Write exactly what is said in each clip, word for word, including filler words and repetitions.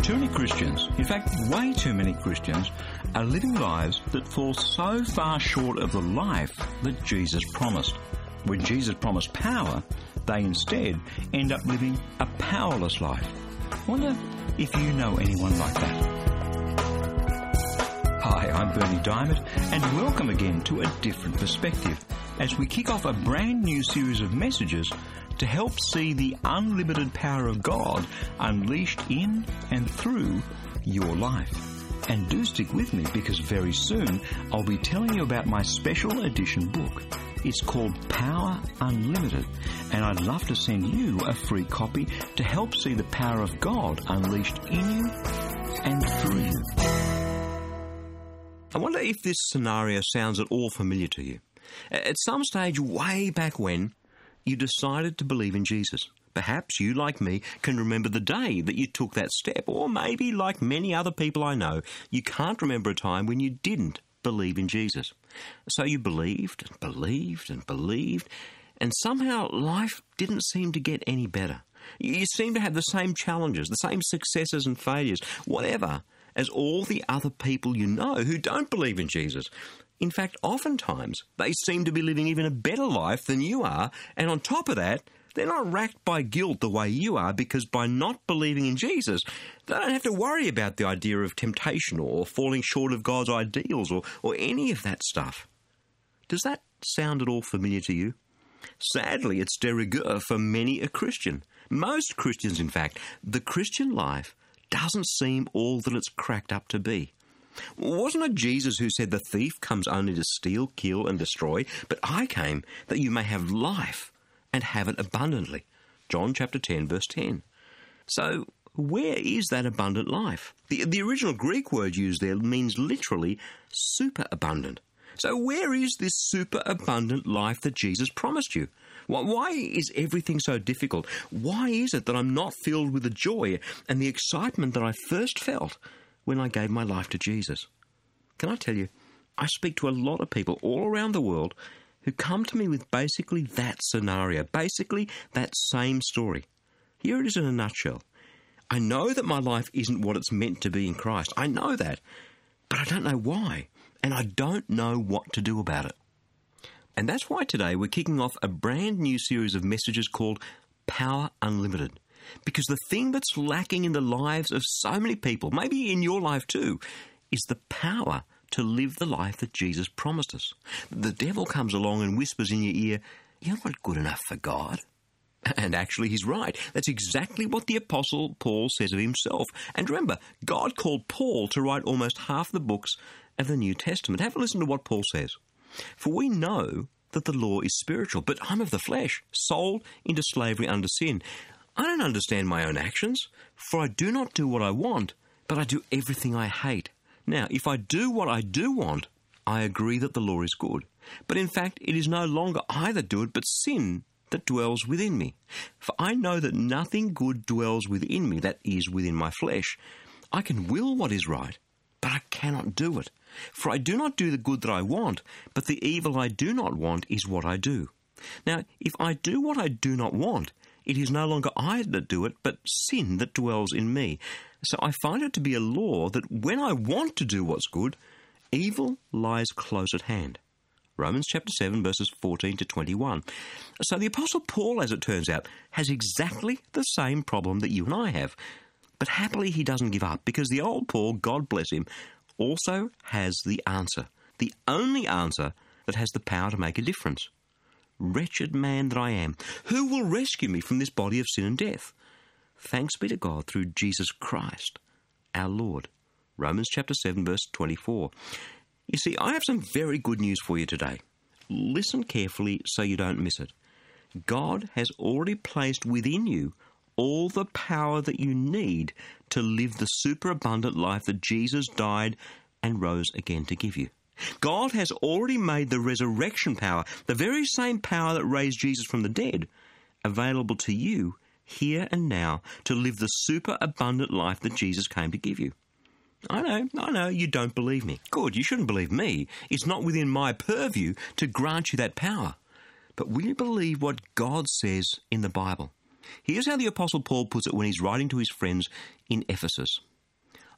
Too many Christians, in fact way too many Christians, are living lives that fall so far short of the life that Jesus promised. When Jesus promised power, they instead end up living a powerless life. I wonder if you know anyone like that. Hi, I'm Bernie Diamond, and welcome again to A Different Perspective, as we kick off a brand new series of messages to help see the unlimited power of God unleashed in and through your life. And do stick with me, because very soon I'll be telling you about my special edition book. It's called Power Unlimited, and I'd love to send you a free copy to help see the power of God unleashed in you and through you. I wonder if this scenario sounds at all familiar to you. At some stage way back when, you decided to believe in Jesus. Perhaps you, like me, can remember the day that you took that step, or maybe, like many other people I know, you can't remember a time when you didn't believe in Jesus. So you believed and believed and believed, and somehow life didn't seem to get any better. You seem to have the same challenges, the same successes and failures, whatever, as all the other people you know who don't believe in Jesus. In fact, oftentimes, they seem to be living even a better life than you are, and on top of that, they're not racked by guilt the way you are, because by not believing in Jesus, they don't have to worry about the idea of temptation or falling short of God's ideals or, or any of that stuff. Does that sound at all familiar to you? Sadly, it's de rigueur for many a Christian. Most Christians, in fact. The Christian life doesn't seem all that it's cracked up to be. Wasn't it Jesus who said the thief comes only to steal, kill and destroy, but I came that you may have life and have it abundantly? John chapter ten, verse ten. So, where is that abundant life? The, the original Greek word used there means literally superabundant. So where is this superabundant life that Jesus promised you? Why is everything so difficult? Why is it that I'm not filled with the joy and the excitement that I first felt when I gave my life to Jesus? Can I tell you, I speak to a lot of people all around the world who come to me with basically that scenario, basically that same story. Here it is in a nutshell. I know that my life isn't what it's meant to be in Christ. I know that, but I don't know why, and I don't know what to do about it. And that's why today we're kicking off a brand new series of messages called Power Unlimited. Because the thing that's lacking in the lives of so many people, maybe in your life too, is the power to live the life that Jesus promised us. The devil comes along and whispers in your ear, "You're not good enough for God." And actually he's right. That's exactly what the Apostle Paul says of himself. And remember, God called Paul to write almost half the books of the New Testament. Have a listen to what Paul says. "For we know that the law is spiritual, but I'm of the flesh, sold into slavery under sin. I don't understand my own actions, for I do not do what I want, but I do everything I hate. Now, if I do what I do want, I agree that the law is good. But in fact, it is no longer I that do it, but sin that dwells within me. For I know that nothing good dwells within me, that is, within my flesh. I can will what is right, but I cannot do it. For I do not do the good that I want, but the evil I do not want is what I do. Now, if I do what I do not want, it is no longer I that do it, but sin that dwells in me. So I find it to be a law that when I want to do what's good, evil lies close at hand." Romans chapter seven, verses fourteen to twenty-one. So the Apostle Paul, as it turns out, has exactly the same problem that you and I have. But happily he doesn't give up, because the old Paul, God bless him, also has the answer. The only answer that has the power to make a difference. "Wretched man that I am, who will rescue me from this body of sin and death? Thanks be to God through Jesus Christ, our Lord." Romans chapter seven, verse twenty-four. You see, I have some very good news for you today. Listen carefully so you don't miss it. God has already placed within you all the power that you need to live the superabundant life that Jesus died and rose again to give you. God has already made the resurrection power, the very same power that raised Jesus from the dead, available to you here and now to live the superabundant life that Jesus came to give you. I know, I know, you don't believe me. Good, you shouldn't believe me. It's not within my purview to grant you that power. But will you believe what God says in the Bible? Here's how the Apostle Paul puts it when he's writing to his friends in Ephesus.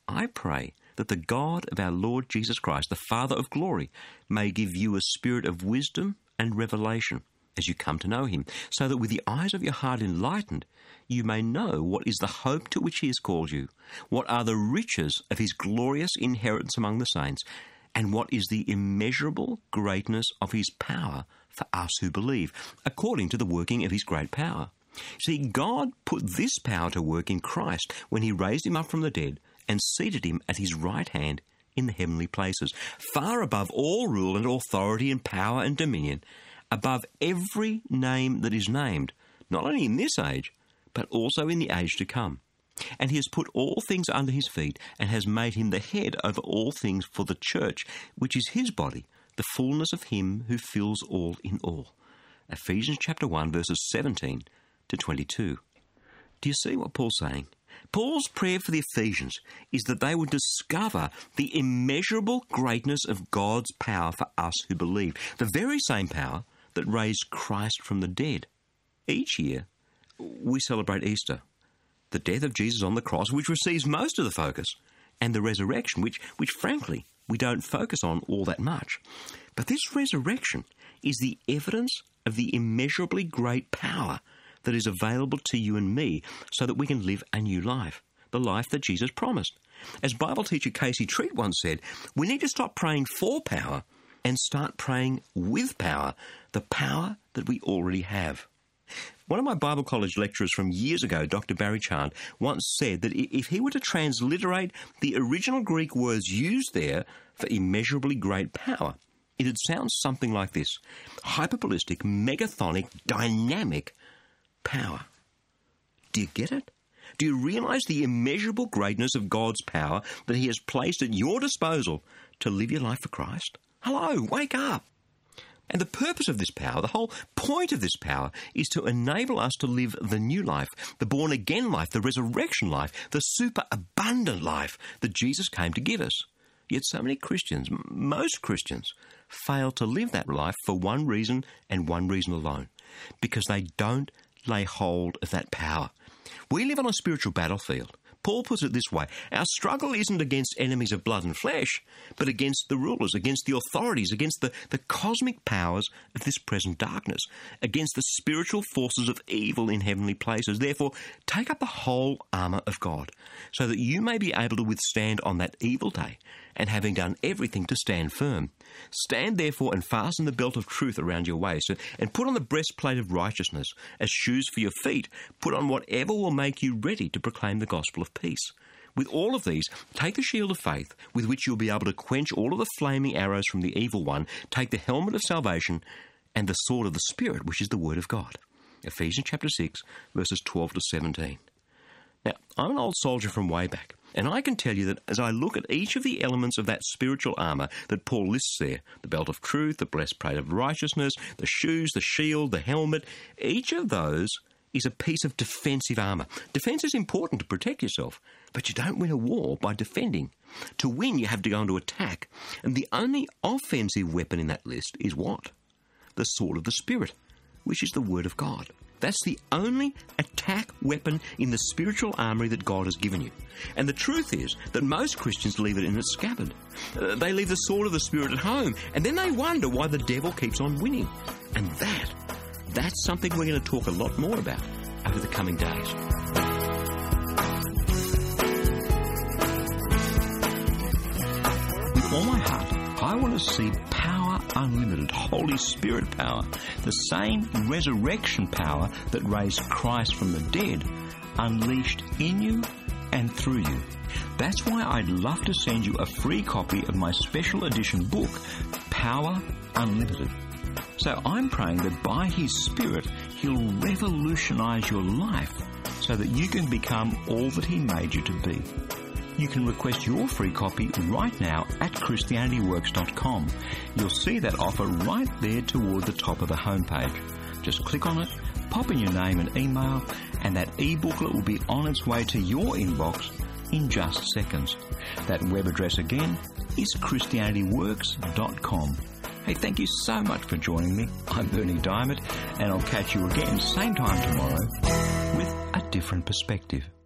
I pray that the God of our Lord Jesus Christ, the Father of glory, may give you a spirit of wisdom and revelation as you come to know him, so that with the eyes of your heart enlightened, you may know what is the hope to which he has called you, what are the riches of his glorious inheritance among the saints, and what is the immeasurable greatness of his power for us who believe, according to the working of his great power. See, God put this power to work in Christ when he raised him up from the dead and seated him at his right hand in the heavenly places, far above all rule and authority and power and dominion, above every name that is named, not only in this age, but also in the age to come. And he has put all things under his feet, and has made him the head over all things for the church, which is his body, the fullness of him who fills all in all. Ephesians chapter one, verses seventeen to twenty-two. Do you see what Paul's saying? Paul's prayer for the Ephesians is that they would discover the immeasurable greatness of God's power for us who believe, the very same power that raised Christ from the dead. Each year, we celebrate Easter, the death of Jesus on the cross, which receives most of the focus, and the resurrection, which, which frankly, we don't focus on all that much. But this resurrection is the evidence of the immeasurably great power that is available to you and me so that we can live a new life, the life that Jesus promised. As Bible teacher Casey Treat once said, we need to stop praying for power and start praying with power, the power that we already have. One of my Bible college lecturers from years ago, Doctor Barry Chand, once said that if he were to transliterate the original Greek words used there for immeasurably great power, it'd sound something like this: hyperbolistic, megathonic, dynamic power. Do you get it? Do you realise the immeasurable greatness of God's power that he has placed at your disposal to live your life for Christ? Hello, wake up! And the purpose of this power, the whole point of this power, is to enable us to live the new life, the born-again life, the resurrection life, the super-abundant life that Jesus came to give us. Yet so many Christians, most Christians, fail to live that life for one reason and one reason alone: because they don't lay hold of that power. We live on a spiritual battlefield. Paul puts it this way: our struggle isn't against enemies of blood and flesh, but against the rulers, against the authorities, against the, the cosmic powers of this present darkness, against the spiritual forces of evil in heavenly places. Therefore, take up the whole armour of God, so that you may be able to withstand on that evil day, and having done everything, to stand firm. Stand therefore and fasten the belt of truth around your waist, and put on the breastplate of righteousness as shoes for your feet. Put on whatever will make you ready to proclaim the gospel of peace. With all of these, take the shield of faith, with which you'll be able to quench all of the flaming arrows from the evil one. Take the helmet of salvation and the sword of the Spirit, which is the word of God. Ephesians chapter six, verses twelve to seventeen. Now, I'm an old soldier from way back, and I can tell you that as I look at each of the elements of that spiritual armour that Paul lists there, the belt of truth, the breastplate of righteousness, the shoes, the shield, the helmet, each of those is a piece of defensive armour. Defence is important to protect yourself, but you don't win a war by defending. To win, you have to go into attack, and the only offensive weapon in that list is what? The sword of the Spirit, which is the word of God. That's the only attack weapon in the spiritual armoury that God has given you. And the truth is that most Christians leave it in its scabbard. Uh, they leave the sword of the Spirit at home, and then they wonder why the devil keeps on winning. And that, that's something we're going to talk a lot more about over the coming days. With all my heart, I want to see power unlimited, Holy Spirit power, the same resurrection power that raised Christ from the dead, unleashed in you and through you. That's why I'd love to send you a free copy of my special edition book, Power Unlimited. So I'm praying that by His Spirit, He'll revolutionize your life so that you can become all that He made you to be. You can request your free copy right now at Christianity Works dot com. You'll see that offer right there toward the top of the homepage. Just click on it, pop in your name and email, and that e-booklet will be on its way to your inbox in just seconds. That web address again is Christianity Works dot com. Hey, thank you so much for joining me. I'm Bernie Diamond, and I'll catch you again same time tomorrow with a different perspective.